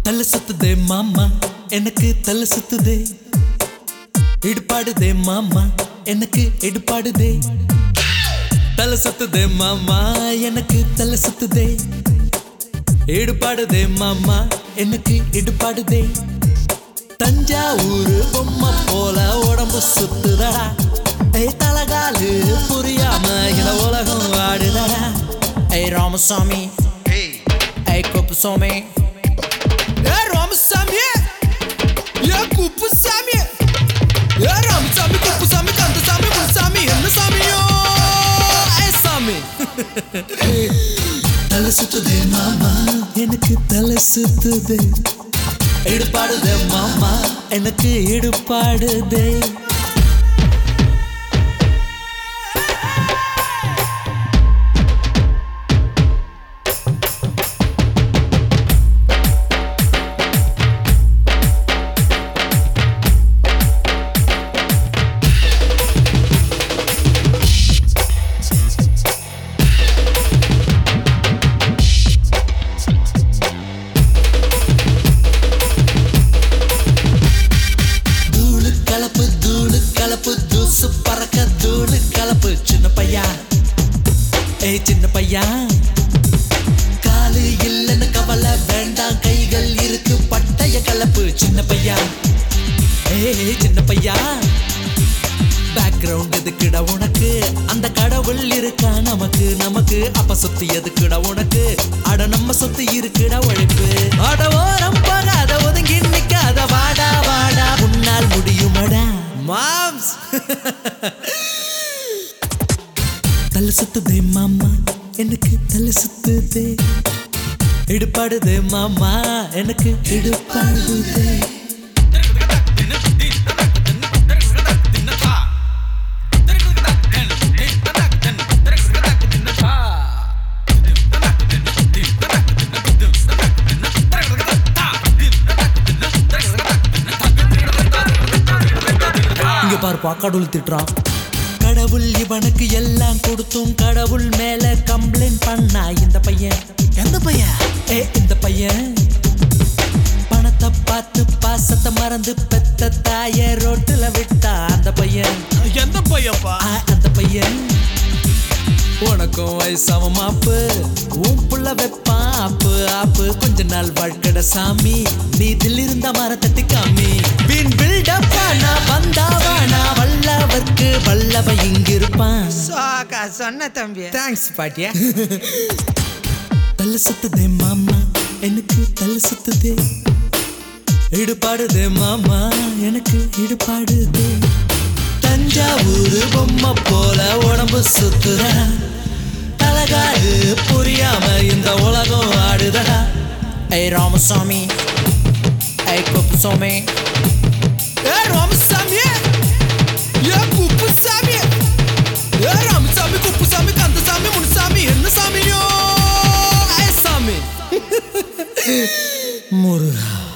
தலை சுத்துதே மாமா எனக்கு தலை சுத்துதே இடுபாடுதே மாமா எனக்கு இடுபாடுதே தலை சுத்துதே மாமா எனக்கு தலை சுத்துதே இடுபாடுதே மாமா எனக்கு இடுபாடுதே தஞ்சாவூர் பொம்மை போல உடம்பு சுத்துதடா ஏய் தலகாலு புரியாம இந்த உலகம் ஆடுதடா ஏய் ராமசாமி ஏய் குப்புசாமி ஏய் ராமசாமி ஏய் குப்புசாமி ஏய் ராமசாமி குப்புசாமி கந்தசாமி முனுசாமி என்ன சாமியோ ஏய் சாமி தலை சுத்துதே மாமா எனக்கு தலை சுத்துதே இடுபாடுதே மாமா எனக்கு இடுபாடுதே பறக்க தூளு கலப்பு சின்ன பையா ஏய் சின்ன பையா காலு இல்லைன்னு கவலை வேண்டாம் கைகள் இருக்கு பட்டைய கலப்பு சின்ன பையா ஏய் சின்ன பையா பேக்ரவுண்ட் எதுக்குடா உனக்கு அந்த கடவுள் இருக்கா நமக்கு நமக்கு அப்ப சொத்து எதுக்குடா உனக்கு அட நம்ம சொத்து இருக்குடா உழைப்பு அட ஓரம் போகாத ஒதுங்கி நிக்காத வாடா வாடா உன்னால் முடியுமடா மாம்ஸ் தலை சுத்துதே மாமா எனக்கு தலை சுத்துதே இடுபாடுதே மாமா எனக்கு இடுபாடுதே பார்ப்பா கடவுள் திட்டுறான் கடவுள் இவனுக்கு எல்லாம் கொடுத்தும் கடவுள் மேல கம்ப்ளைண்ட் பண்ணா இந்த பையன் எந்த பையன் இந்த பையன் பணத்தை பார்த்து பாசத்தை மறந்து பெத்த தாய ரோட்டுல விட்டா அந்த பையன் எந்த பையப்பா அந்த பையன் உனக்கும் வயசாம மாப்பு உன் புள்ள வைப்பான் ஆப்பு ஆப்பு கொஞ்ச நாள் வாழ்க்கட சாமி நீ தில் இருந்த மர தட்டி காமி வீண் பில்டப்பானா வந்தாவானா வல்லவர்க்கு வல்லவ இங்கிருப்பான் சொன்ன தம்பி தேங்க்ஸ் பாட்டியா தலை சுத்துதே மாமா எனக்கு தலை சுத்துதே இடுபாடுதே மாமா எனக்கு இடுபாடுதே தஞ்சாவூர் பொம்மை போல உடம்பு சுத்துறா தலகாடு புரியாம இந்த உலகம் ஆடுதடா ஏய் ராமசாமி ஏய் குப்புசாமி ஏய் ராமசாமி ஏய் குப்புசாமி ஏய் ராமசாமி குப்புசாமி கந்தசாமி முனுசாமி என்ன சாமியோ ஏய் சாமி முருகா